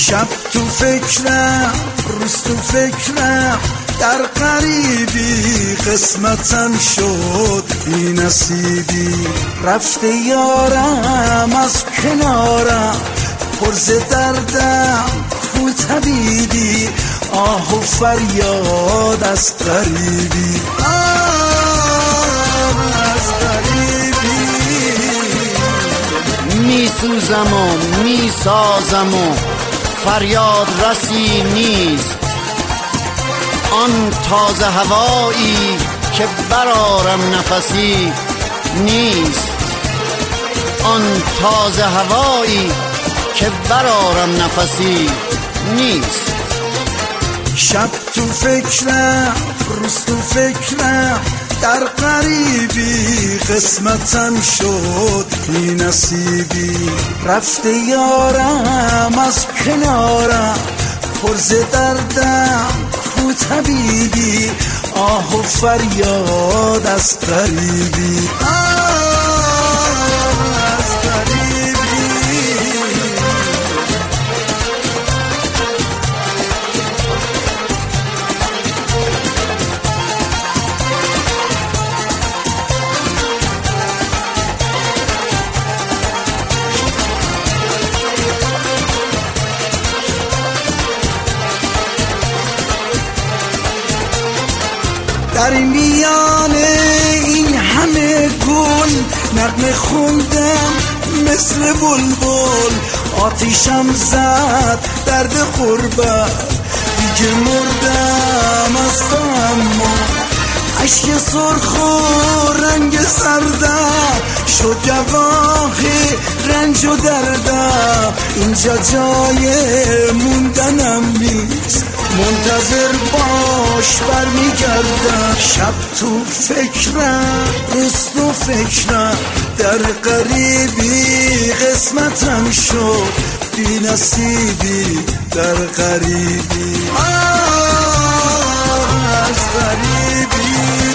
شب تو فکرم روز تو فکرم در غریبی قسمتم شد بی نصیبی رفته یارم از کنارم پرز دردم کو طبیبی آه و فریاد از غریبی از غریبی میسوزم و میسازم و فریاد رسی نیست آن تازه هوایی که برارم نفسی نیست آن تازه هوایی که برارم نفسی نیست شب تو فکرم روز تو فکرم در غریبی قسمتم شد بی نصیبی رفته یارم از کنارم پرز دردم کو طبیبی آه و فریاد از غریبی از غریبی در میان این همه گل نغمه خوندم مثل بلبل آتیشم زد درد غربت دیگه مردم از تحمل اشک سرخ و رنگ سردم شد گواه رنج و دردم اینجا جای موندنم نیست منتظر باش برمیگردم شب تو فکرم روز تو فکرم در غریبی قسمتم شد بی نصیبی در غریبی از غریبی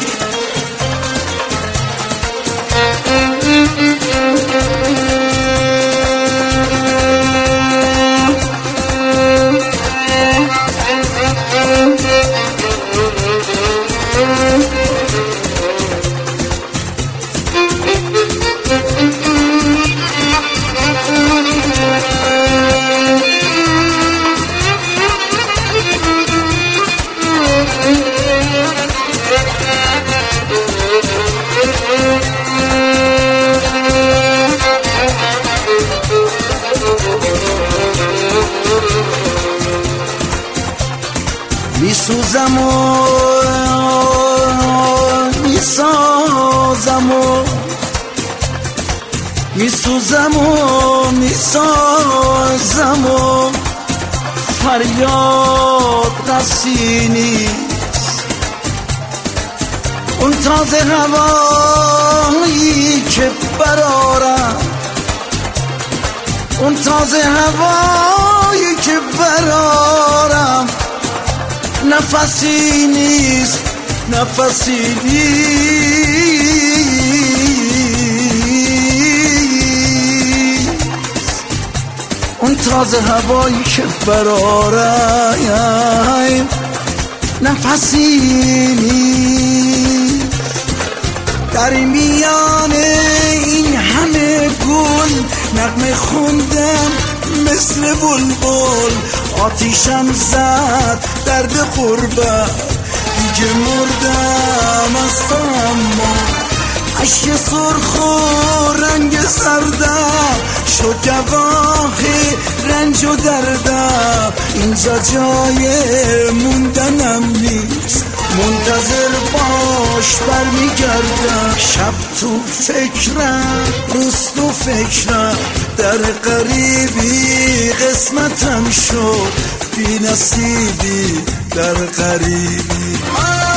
میسوزم و میسازم و میسوزم و میسازم و فریاد رسی نیست اون تازه هوایی که برارم اون تازه هوایی که برارم نفسی نیست نفسی نیست اون تازه هوایی که برارم نفسی نیست در میان این همه گل نغمه خوندم مثل بلبل آتیشم زد درد غربت دیگه مردم از تحمل اشک سرخ و رنگ سردم شد گواه رنج و دردم اینجا جای موندنم نیست منتظر باش برمیگردم شب تو فکرم روز تو فکرم در غریبی قسمتم شد بی نصیبی در غریبی